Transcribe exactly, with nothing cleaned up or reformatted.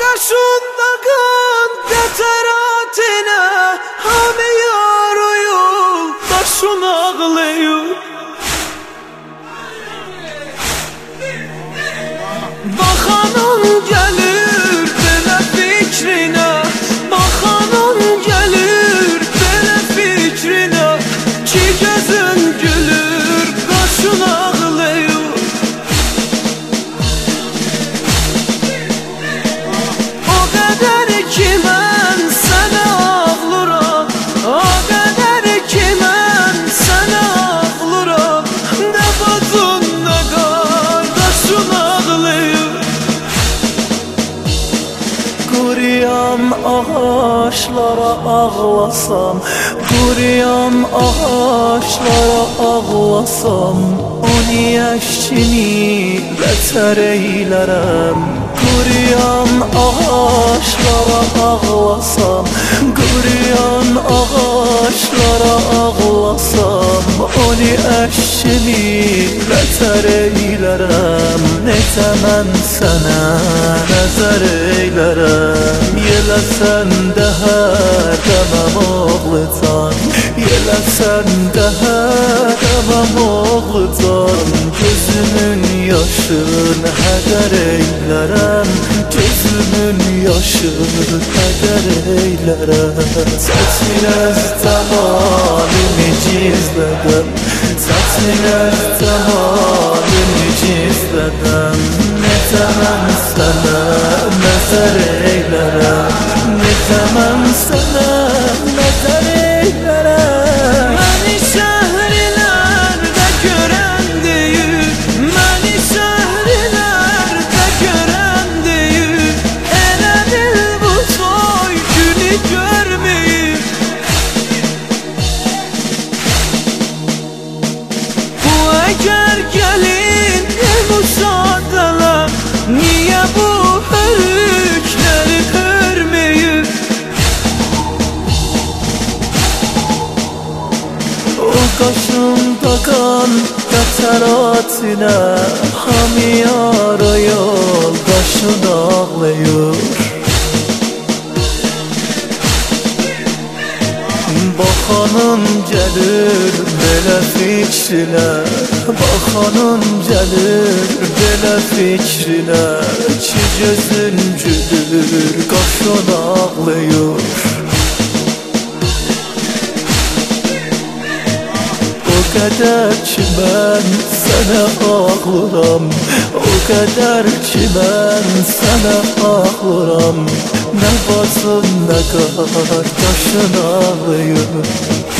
Qaşında qan qətaratına hamı yarıyır, başın ağlayır. Baxanın gəlir belə fikrinə, baxanın gəlir belə fikrinə, ki gözün gülür, qaşın ağlayır. O qədər ki mən sənə ağlıram, o qədər ki mən sənə ağlıram, nə bacın nə qardaşın ağlayır. Quruyam ağaçlara ağlasam, quruyam ağaçlara ağlasam, on yaşını bətər eylərəm. Quruyam ağaçlara ağlasam, quruyam ağaçlara ağlasam, on yaşını bətər eylərəm. Necə mən sənə nəzər eylərəm, yeləsən də hər dəməm oğlucan, yeləsən də hər dəməm oğlucan. Gözümün yaşın hədər eylərəm, gözümün yaşın hədər eylərəm. Çətin öz təmalimi gizlədim, çətin öz təmalimi gizlədim. Necə mən sənə nəzər eylərəm, necə mən sənə nəzər eylərəm. Məni şəhərlərdə görən deyir, məni şəhərlərdə görən deyir, elə bil bu toy günü görməyib. Bu əgər gəlin müsaadələr, niyə bu hörükləri hörməyib? O qaşında qan qətaratına hamı yara yoldaşın ağlayır. Baxanın gəlir belə fikrinə, baxanın gəlir belə fikrinə, ki gözün gülür, qaşın ağlayır. O qədər ki mən sənə ağlıram, o qədər ki mən sənə ağlıram, nə bacın nə qardaşın ağlayır.